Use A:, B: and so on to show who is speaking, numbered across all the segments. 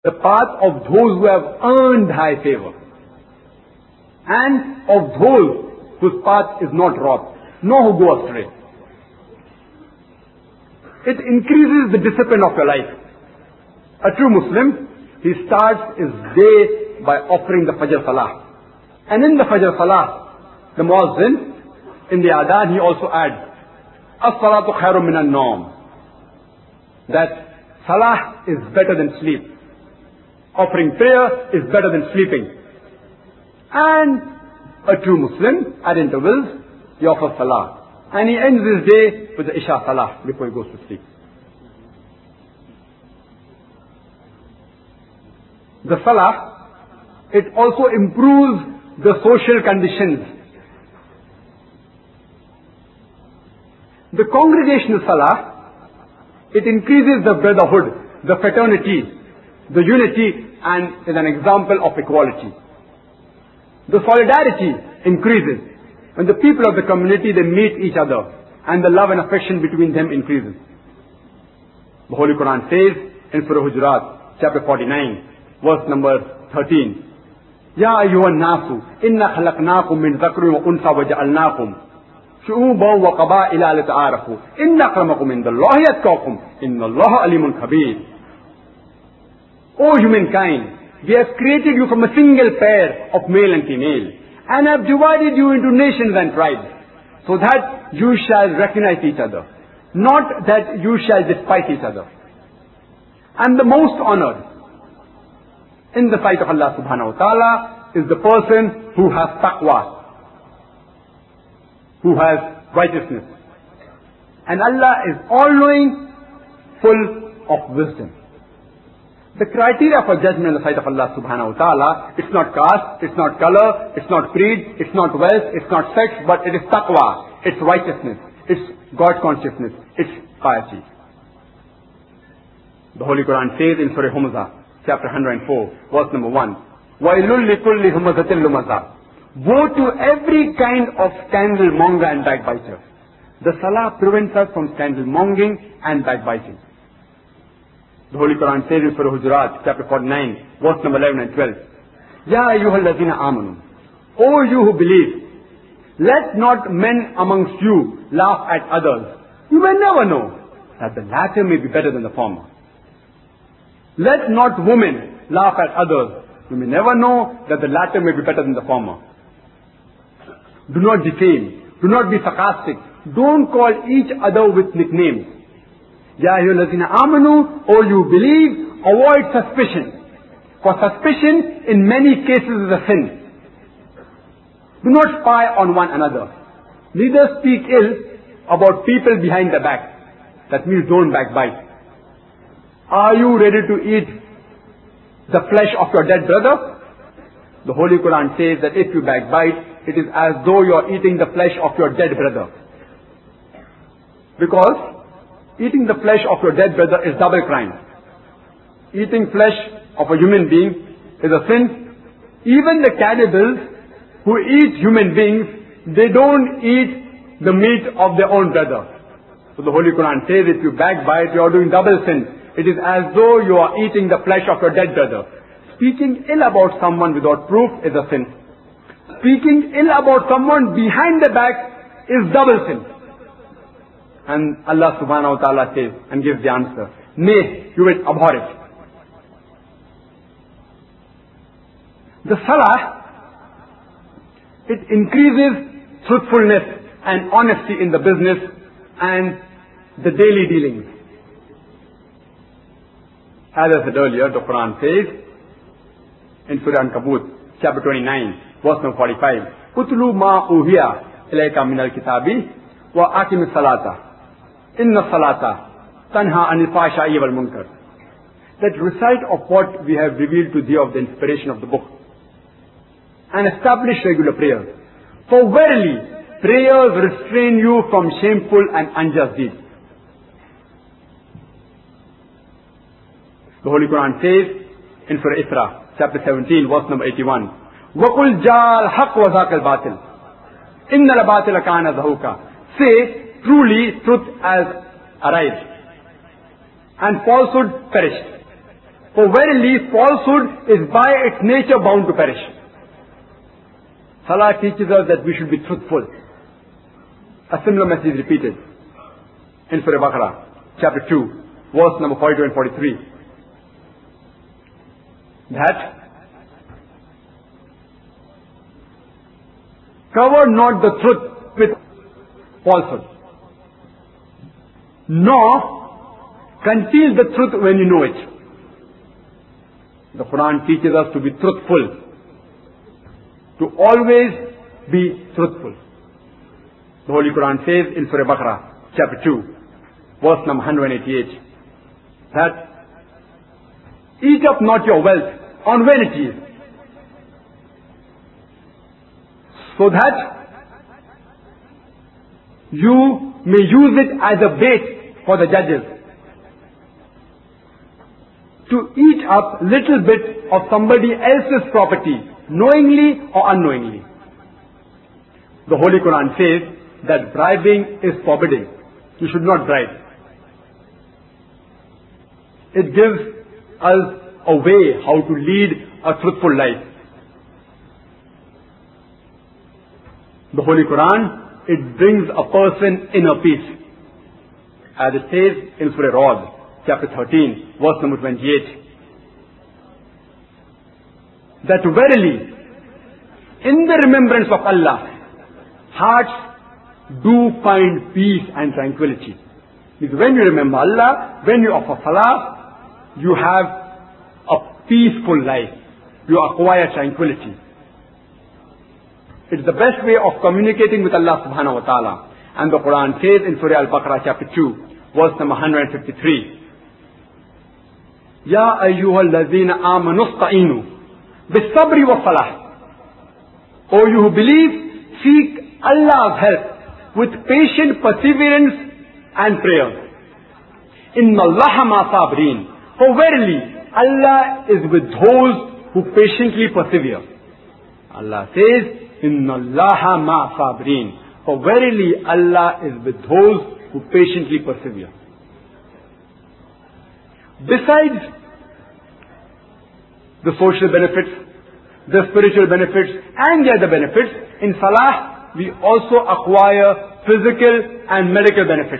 A: the path of those who have earned high favor, and of those whose path is not wrought, nor who go astray. It increases the discipline of your life. A true Muslim, he starts his day by offering the Fajr Salah. And in the Fajr Salah, the Muazzin, in the Adhan, he also adds, As-salatu khairun minan nawm. That Salah is better than sleep. Offering prayer is better than sleeping. And a true Muslim, at intervals, he offers Salah. And he ends his day with the Isha Salah before he goes to sleep. The Salah, it also improves the social conditions. The congregational Salah, it increases the brotherhood, the fraternity, the unity, and is an example of equality. The solidarity increases. When the people of the community, they meet each other, and the love and affection between them increases. The Holy Quran says in Surah Hujurat, chapter 49, verse number 13, Ya ayyuhan nasu, inna khalaqnakum min dhakrin wa unsa wa ja'alnakum shu'uban wa qaba'ila lita'arafu, inna akramakum indallahi atqakum, innallaha alimun khabir. O humankind, we have created you from a single pair of male and female, and have divided you into nations and tribes, so that you shall recognize each other, not that you shall despise each other. And the most honored in the sight of Allah subhanahu wa ta'ala is the person who has taqwa, who has righteousness. And Allah is all-knowing, full of wisdom. The criteria for judgment in the sight of Allah subhanahu wa ta'ala, it's not caste, it's not color, it's not creed, it's not wealth, it's not sex, but it is taqwa, it's righteousness, it's God consciousness, it's piety. The Holy Quran says in Surah Humazah, chapter 104, verse number 1, وَيْلٌ لِكُلِّ هُمَزَةٍ لُمَزَةٍ. Woe to every kind of scandal monger and backbiter. The Salah prevents us from scandal mongering and backbiting. The Holy Quran says in Surah Hujurat, chapter 49, verse number 11 and 12, Ya ayyuhal ladhina amanu. O you who believe, let not men amongst you laugh at others. You may never know that the latter may be better than the former. Let not women laugh at others. You may never know that the latter may be better than the former. Do not defame. Do not be sarcastic. Don't call each other with nicknames. Ya ayyuhallazina amanu, O you believe, avoid suspicion. For suspicion in many cases is a sin. Do not spy on one another. Neither speak ill about people behind the back. That means don't backbite. Are you ready to eat the flesh of your dead brother? The Holy Quran says that if you backbite, it is as though you are eating the flesh of your dead brother. Because eating the flesh of your dead brother is double crime. Eating flesh of a human being is a sin. Even the cannibals who eat human beings, they don't eat the meat of their own brother. So the Holy Quran says if you backbite, you are doing double sin. It is as though you are eating the flesh of your dead brother. Speaking ill about someone without proof is a sin. Speaking ill about someone behind the back is double sin. And Allah subhanahu wa ta'ala says and gives the answer, nay, you will abhor it. The Salah, it increases truthfulness and honesty in the business and the daily dealings. As I said earlier, the Quran says in Surah Ankabut, chapter 29, verse number 45, Utlu ma uhiya ilayka minal kitabi wa aqim salata. Inna salata tanha anil fahsha'i wal munkar. That recite of what we have revealed to thee of the inspiration of the book. And establish regular prayers. For verily, prayers restrain you from shameful and unjust deeds. The Holy Quran says in Surah Isra, chapter 17, verse number 81, وَقُلْ جَاءَ الْحَقُّ وَذَاقَ الْبَاطِلِ إِنَّ الْبَاطِلَ كَانَ زَهُوقًا. Say, truly truth has arrived, and falsehood perished. For verily falsehood is by its nature bound to perish. Salah teaches us that we should be truthful. A similar message is repeated in Surah Baqarah, chapter 2, verse number 42 and 43. That cover not the truth with falsehood, nor conceal the truth when you know it. The Quran teaches us to be truthful, to always be truthful. The Holy Quran says in Surah Baqarah, chapter 2, verse number 188, that eat up not your wealth on vanities, so that you may use it as a bait for the judges to eat up little bit of somebody else's property, knowingly or unknowingly. The Holy Quran says that bribing is forbidden. You should not bribe. It gives us a way how to lead a truthful life. The Holy Quran, it brings a person inner peace. As it says in Surah Ra'd, chapter 13, verse number 28, that verily, in the remembrance of Allah, hearts do find peace and tranquility. Because when you remember Allah, when you offer salah, you have a peaceful life. You acquire tranquility. It's the best way of communicating with Allah subhanahu wa ta'ala. And the Quran says in Surah Al-Baqarah chapter 2, verse number 153, Ya ayyuhal ladhina amanu ista'inu bis-sabri was-salah. O you who believe, seek Allah's help with patient perseverance and prayer. Inna Allaha ma sabirin. For verily, Allah is with those who patiently persevere. Allah says, Inna Allaha ma sabirin. For verily, Allah is with those who patiently persevere. Besides the social benefits, the spiritual benefits, and the other benefits, in Salah, we also acquire physical and medical benefits.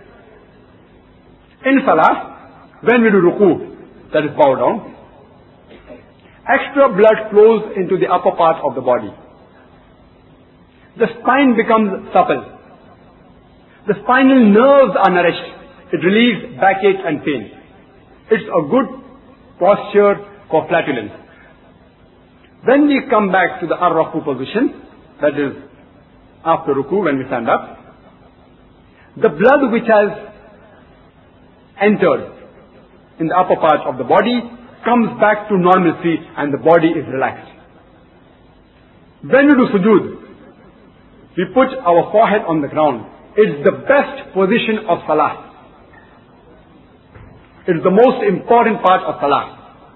A: In Salah, when we do ruku, that is bow down, extra blood flows into the upper part of the body. The spine becomes supple. The spinal nerves are nourished. It relieves backache and pain. It's a good posture for flatulence. When we come back to the ar-ruku position, that is after ruku when we stand up, the blood which has entered in the upper part of the body comes back to normalcy and the body is relaxed. When we do sujood, we put our forehead on the ground. It's the best position of salah. It's the most important part of salah.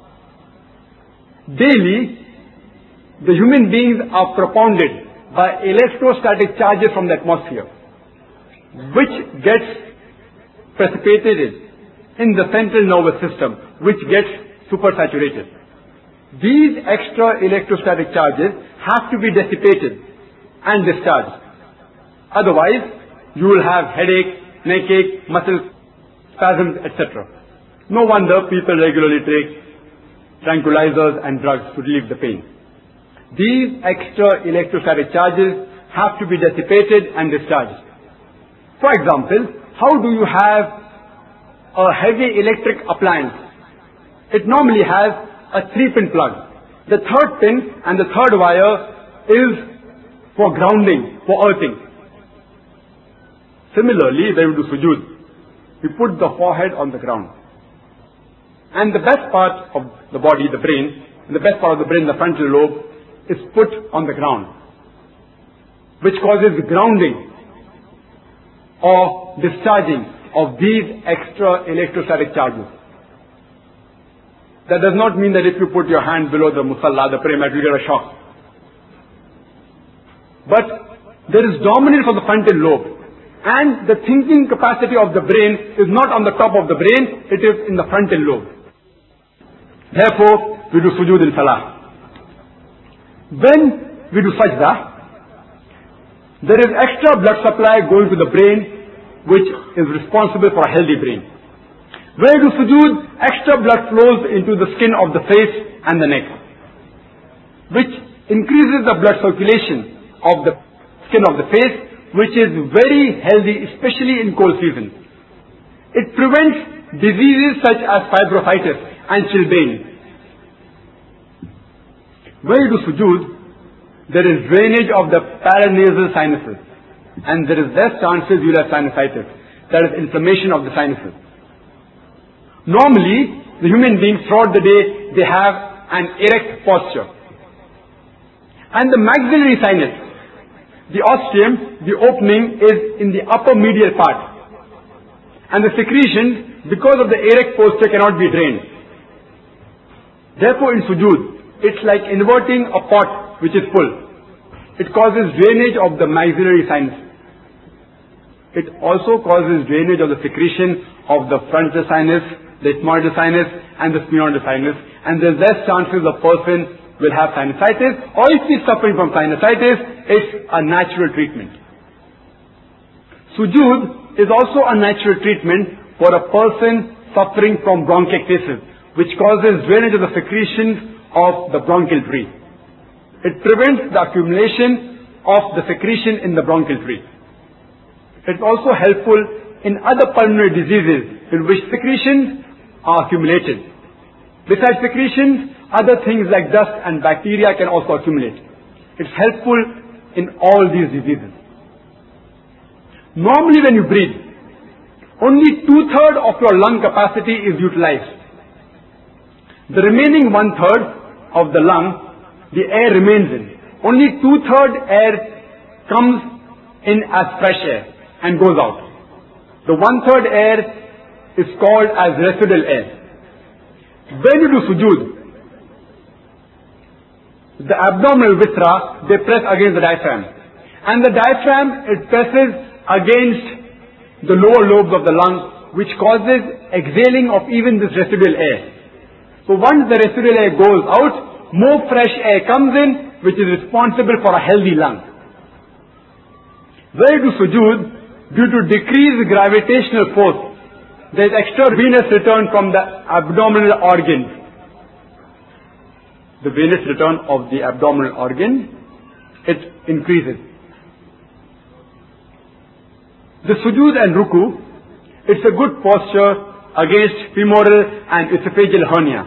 A: Daily, the human beings are propounded by electrostatic charges from the atmosphere, which gets precipitated in the central nervous system, which gets supersaturated. These extra electrostatic charges have to be dissipated and discharged. Otherwise, you will have headache, neck ache, muscle spasms, etc. No wonder people regularly take tranquilizers and drugs to relieve the pain. These extra electrostatic charges have to be dissipated and discharged. For example, how do you have a heavy electric appliance? It normally has a 3-pin plug. The third pin and the third wire is for grounding, for earthing. Similarly, when we do sujood, we put the forehead on the ground. And the best part of the body, the brain, the best part of the brain, the frontal lobe, is put on the ground, which causes grounding or discharging of these extra electrostatic charges. That does not mean that if you put your hand below the musalla, the prayer mat, you get a shock. But there is dominance of the frontal lobe, and the thinking capacity of the brain is not on the top of the brain, it is in the frontal lobe. Therefore, we do sujood in salah. When we do sajda, there is extra blood supply going to the brain, which is responsible for a healthy brain. When we do sujood, extra blood flows into the skin of the face and the neck, which increases the blood circulation of the skin of the face, which is very healthy, especially in cold season. It prevents diseases such as fibromyalgia and chilblain. When you do sujood, there is drainage of the paranasal sinuses, and there is less chances you will have sinusitis, that is inflammation of the sinuses. Normally, the human beings throughout the day, they have an erect posture. And the maxillary sinus, the ostium, the opening is in the upper medial part. And the secretions, because of the erect posture, cannot be drained. Therefore, in sujood, it's like inverting a pot which is full. It causes drainage of the maxillary sinus. It also causes drainage of the secretion of the frontal sinus, the ethmoidal sinus, and the sphenoidal sinus. And there's less chances a person will have sinusitis, or if he's suffering from sinusitis, it's a natural treatment. Sujood is also a natural treatment for a person suffering from bronchiectasis, which causes drainage of the secretions of the bronchial tree. It prevents the accumulation of the secretion in the bronchial tree. It's also helpful in other pulmonary diseases in which secretions are accumulated. Besides secretions, other things like dust and bacteria can also accumulate. It's helpful in all these diseases. Normally when you breathe, only 2/3 of your lung capacity is utilized. The remaining 1/3 of the lung, the air remains in. Only 2/3 air comes in as fresh air and goes out. The 1/3 air is called as residual air. When you do sujood, the abdominal viscera, they press against the diaphragm. And the diaphragm, it presses against the lower lobes of the lung, which causes exhaling of even this residual air. So once the residual air goes out, more fresh air comes in, which is responsible for a healthy lung. When you do sujood, due to decreased gravitational force, there is extra venous return from the abdominal organs. The venous return of the abdominal organ, it increases. The sujood and ruku, it's a good posture against femoral and esophageal hernia.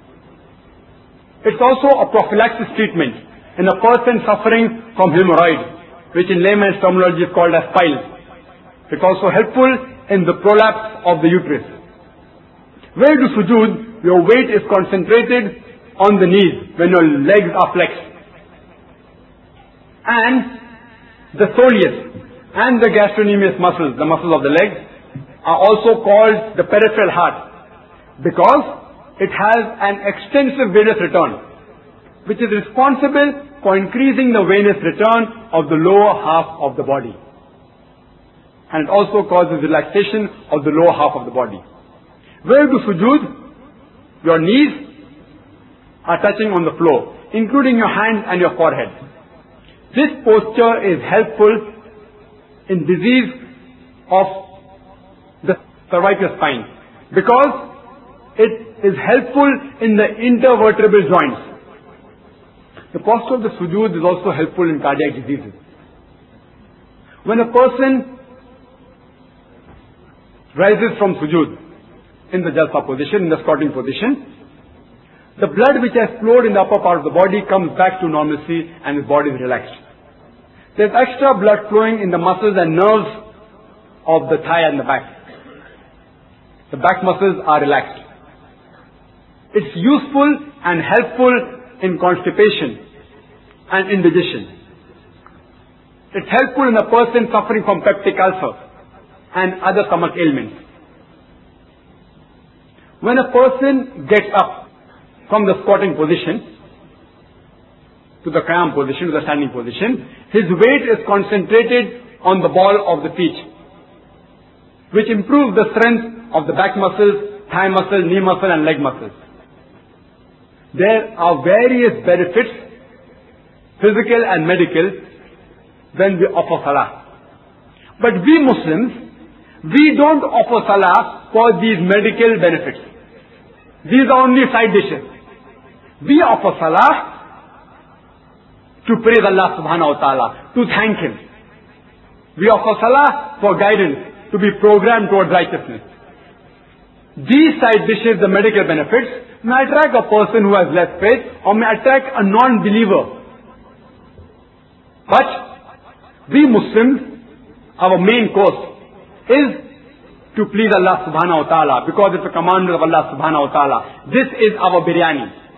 A: It's also a prophylaxis treatment in a person suffering from hemorrhoid, which in layman's terminology is called as piles. It's also helpful in the prolapse of the uterus. When you do sujood, your weight is concentrated on the knees when your legs are flexed. And the soleus and the gastrocnemius muscles, the muscles of the legs, are also called the peripheral heart, because it has an extensive venous return, which is responsible for increasing the venous return of the lower half of the body. And it also causes relaxation of the lower half of the body. When you do sujood, your knees are touching on the floor, including your hands and your forehead. This posture is helpful in disease of the cervical spine, because it is helpful in the intervertebral joints. The posture of the sujood is also helpful in cardiac diseases. When a person rises from sujood in the jalsa position, in the squatting position, the blood which has flowed in the upper part of the body comes back to normalcy and his body is relaxed. There's extra blood flowing in the muscles and nerves of the thigh and the back. The back muscles are relaxed. It's useful and helpful in constipation and indigestion. It's helpful in a person suffering from peptic ulcer and other stomach ailments. When a person gets up from the squatting position to the qiyam position, to the standing position, his weight is concentrated on the ball of the feet, which improves the strength of the back muscles, thigh muscle, knee muscle and leg muscles. There are various benefits, physical and medical, when we offer salah. But we Muslims, we don't offer salah for these medical benefits. These are only side dishes. We offer salah to praise Allah subhanahu wa ta'ala, to thank Him. We offer salah for guidance, to be programmed towards righteousness. These side dishes, the medical benefits, may attract a person who has less faith or may attract a non-believer. But we Muslims, our main course is to please Allah subhanahu wa ta'ala, because it's a commandment of Allah subhanahu wa ta'ala. This is our biryani.